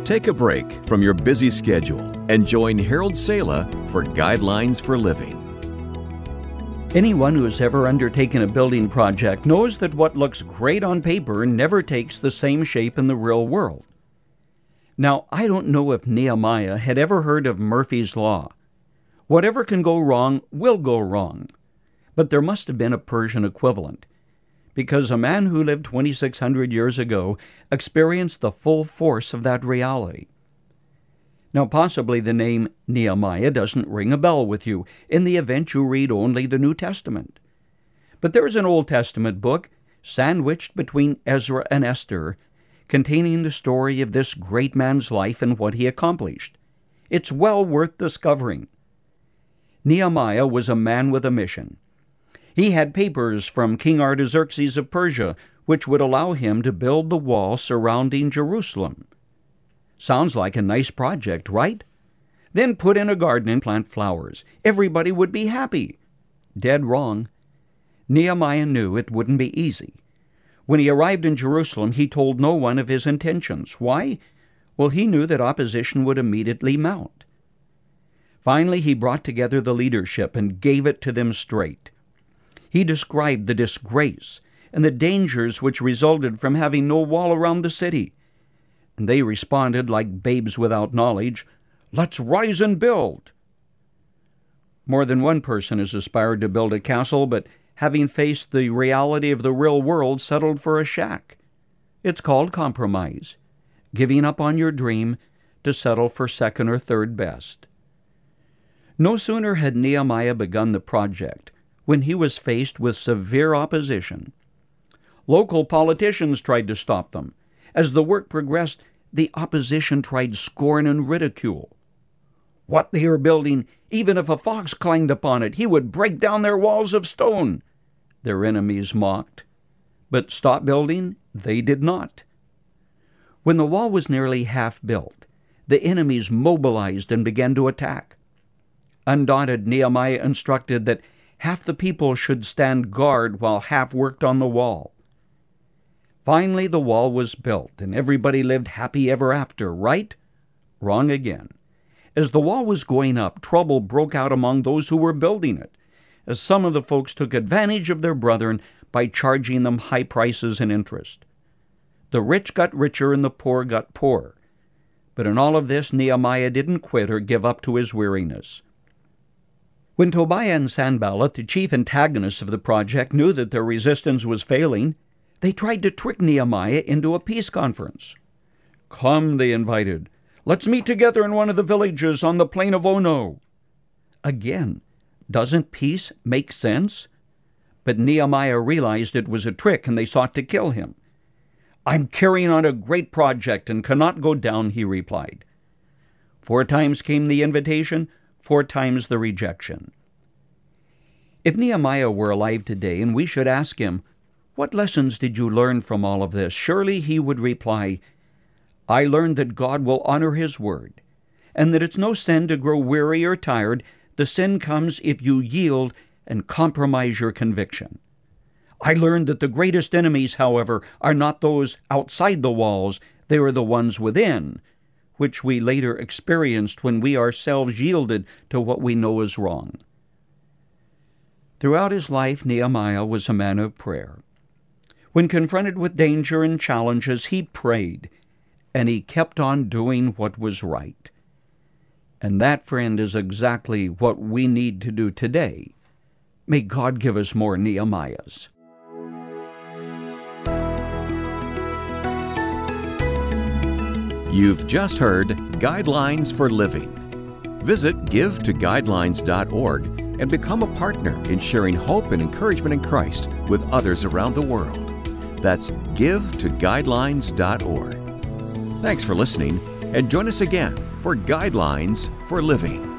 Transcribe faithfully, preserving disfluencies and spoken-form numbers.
Take a break from your busy schedule and join Harold Sala for Guidelines for Living. Anyone who's ever undertaken a building project knows that what looks great on paper never takes the same shape in the real world. Now, I don't know if Nehemiah had ever heard of Murphy's Law. Whatever can go wrong will go wrong. But there must have been a Persian equivalent, because a man who lived twenty-six hundred years ago experienced the full force of that reality. Now, possibly the name Nehemiah doesn't ring a bell with you in the event you read only the New Testament. But there is an Old Testament book sandwiched between Ezra and Esther, containing the story of this great man's life and what he accomplished. It's well worth discovering. Nehemiah was a man with a mission. He had papers from King Artaxerxes of Persia, which would allow him to build the wall surrounding Jerusalem. Sounds like a nice project, right? Then put in a garden and plant flowers. Everybody would be happy. Dead wrong. Nehemiah knew it wouldn't be easy. When he arrived in Jerusalem, he told no one of his intentions. Why? Well, he knew that opposition would immediately mount. Finally, he brought together the leadership and gave it to them straight. He described the disgrace and the dangers which resulted from having no wall around the city. And they responded like babes without knowledge, "Let's rise and build." More than one person has aspired to build a castle, but having faced the reality of the real world, settled for a shack. It's called compromise, giving up on your dream to settle for second or third best. No sooner had Nehemiah begun the project when he was faced with severe opposition. Local politicians tried to stop them. As the work progressed, the opposition tried scorn and ridicule. What they are building, even if a fox climbed upon it, he would break down their walls of stone, their enemies mocked. But stop building they did not. When the wall was nearly half built, the enemies mobilized and began to attack. Undaunted, Nehemiah instructed that half the people should stand guard while half worked on the wall. Finally, the wall was built, and everybody lived happy ever after, right? Wrong again. As the wall was going up, trouble broke out among those who were building it, as some of the folks took advantage of their brethren by charging them high prices and interest. The rich got richer and the poor got poorer. But in all of this, Nehemiah didn't quit or give up to his weariness. When Tobiah and Sanballat, the chief antagonists of the project, knew that their resistance was failing, they tried to trick Nehemiah into a peace conference. "Come," they invited, "let's meet together in one of the villages on the plain of Ono." Again, doesn't peace make sense? But Nehemiah realized it was a trick, and they sought to kill him. "I'm carrying on a great project and cannot go down," he replied. Four times came the invitation, four times the rejection. If Nehemiah were alive today and we should ask him, "What lessons did you learn from all of this?" surely he would reply, "I learned that God will honor His word, and that it's no sin to grow weary or tired. The sin comes if you yield and compromise your conviction. I learned that the greatest enemies, however, are not those outside the walls, they are the ones within, which we later experienced when we ourselves yielded to what we know is wrong." Throughout his life, Nehemiah was a man of prayer. When confronted with danger and challenges, he prayed, and he kept on doing what was right. And that, friend, is exactly what we need to do today. May God give us more Nehemiahs. You've just heard Guidelines for Living. Visit give to guidelines dot org and become a partner in sharing hope and encouragement in Christ with others around the world. That's give to guidelines dot org. Thanks for listening, and join us again for Guidelines for Living.